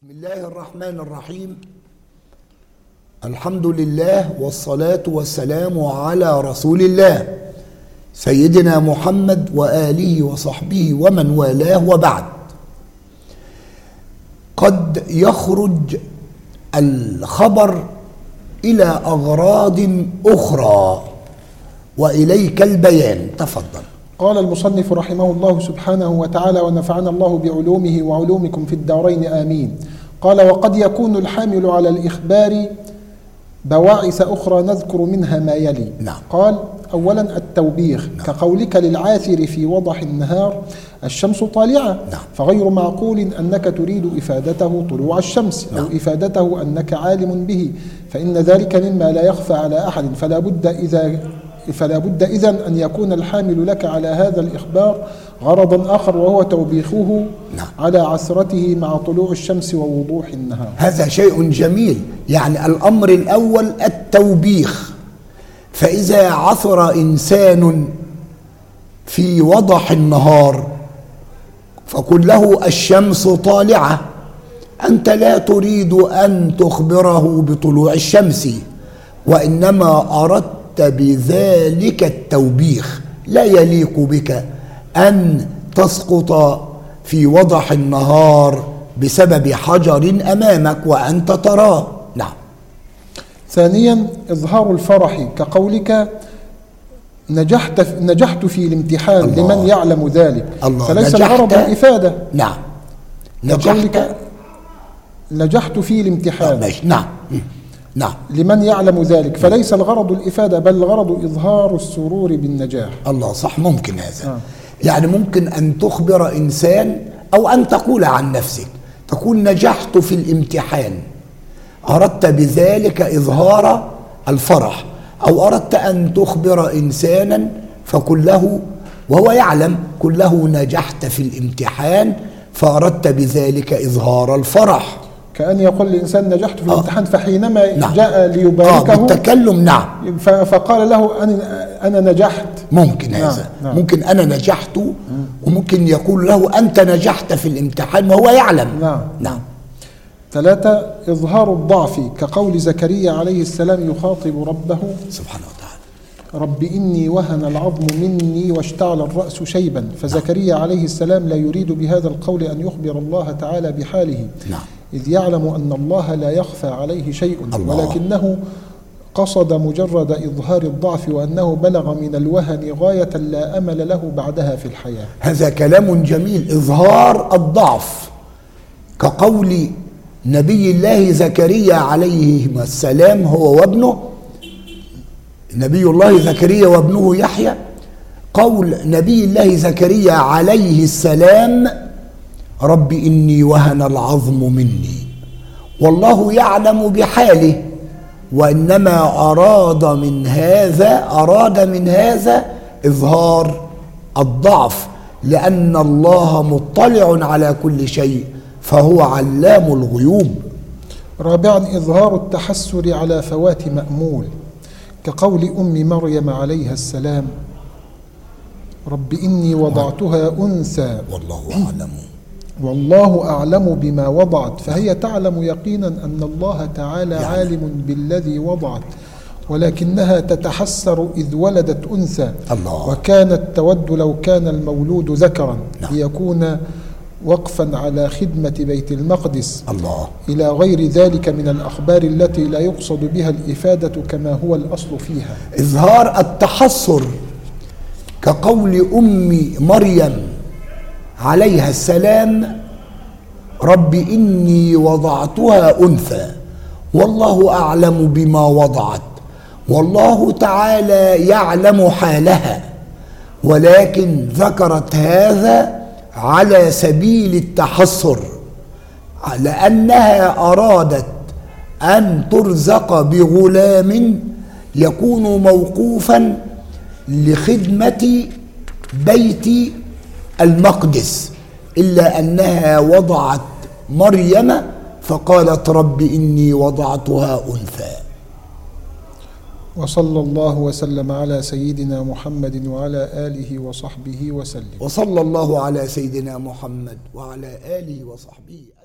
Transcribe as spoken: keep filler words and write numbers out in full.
بسم الله الرحمن الرحيم. الحمد لله والصلاة والسلام على رسول الله سيدنا محمد وآله وصحبه ومن والاه، وبعد. قد يخرج الخبر إلى أغراض أخرى وإليك البيان، تفضل. قال المصنف رحمه الله سبحانه وتعالى: ونفعنا الله بعلومه وعلومكم في الدارين آمين. قال: وقد يكون الحامل على الإخبار بواعث أخرى نذكر منها ما يلي. نعم. قال: أولا التوبيخ. نعم. كقولك للعاثر في وضح النهار: الشمس طالعة. نعم. فغير معقول أنك تريد إفادته طلوع الشمس. نعم. أو إفادته أنك عالم به، فإن ذلك مما لا يخفى على أحد، فلا بد إذا فلا بد إذن أن يكون الحامل لك على هذا الإخبار غرضا آخر، وهو توبيخه نعم. على عثرته مع طلوع الشمس ووضوح النهار. هذا شيء جميل. يعني الأمر الأول التوبيخ. فإذا عثر إنسان في وضح النهار فقل له الشمس طالعة، أنت لا تريد أن تخبره بطلوع الشمس، وإنما أردت بذلك التوبيخ. لا يليق بك أن تسقط في وضح النهار بسبب حجر أمامك وأنت تراه. نعم. ثانيا إظهار الفرح، كقولك نجحت نجحت في الامتحان. الله. لمن يعلم ذلك. الله. فليس نجحت. الغرض الإفادة. نعم. نجحت نجحت في الامتحان. ماشي. نعم. نعم. لمن يعلم ذلك، فليس الغرض الإفادة بل الغرض إظهار السرور بالنجاح. الله، صح. ممكن هذا. آه. يعني ممكن أن تخبر إنسان أو أن تقول عن نفسك، تقول نجحت في الامتحان، أردت بذلك إظهار الفرح. أو أردت أن تخبر إنسانا فقل له وهو يعلم، قل له نجحت في الامتحان، فأردت بذلك إظهار الفرح. كأن يقول الإنسان نجحت في الامتحان، آه. فحينما نعم. جاء ليباركه آه بالتكلم. نعم. فقال له أنا أنا نجحت. ممكن هذا. نعم. نعم. ممكن أنا نجحت، وممكن يقول له أنت نجحت في الامتحان وهو يعلم. نعم. نعم. ثلاثة إظهار الضعف، كقول زكريا عليه السلام يخاطب ربه سبحانه وتعالى: رب إني وهن العظم مني واشتعل الرأس شيبا. فزكريا عليه السلام لا يريد بهذا القول أن يخبر الله تعالى بحاله، نعم. إذ يعلم أن الله لا يخفى عليه شيء، الله. ولكنه قصد مجرد إظهار الضعف، وأنه بلغ من الوهن غاية لا أمل له بعدها في الحياة. هذا كلام جميل. إظهار الضعف كقول نبي الله زكريا عليه السلام هو وابنه، نبي الله زكريا وابنه يحيى. قول نبي الله زكريا عليه السلام: رب إني وهن العظم مني، والله يعلم بحاله، وإنما أراد من هذا أراد من هذا إظهار الضعف، لأن الله مطلع على كل شيء فهو علام الغيوب. رابعا إظهار التحسر على فوات مأمول، كقول أم مريم عليها السلام: رب إني وضعتها أنثى والله أعلم والله أعلم بما وضعت. فهي تعلم يقينا أن الله تعالى يعني عالم بالذي وضعت، ولكنها تتحسر إذ ولدت أنثى. الله. وكانت تود لو كان المولود ذكرا. نعم. ليكون وقفا على خدمة بيت المقدس. الله. إلى غير ذلك من الأخبار التي لا يقصد بها الإفادة كما هو الأصل فيها. إظهار التحسر كقول أم مريم عليها السلام: رب إني وضعتها أنثى والله أعلم بما وضعت، والله تعالى يعلم حالها، ولكن ذكرت هذا على سبيل التحسر، لأنها أرادت أن ترزق بغلام يكون موقوفا لخدمة بيت المقدس، إلا أنها وضعت مريم فقالت رب إني وضعتها أنثى. وصلى الله وسلم على سيدنا محمد وعلى آله وصحبه وسلم. وصلى الله على سيدنا محمد وعلى آله وصحبه.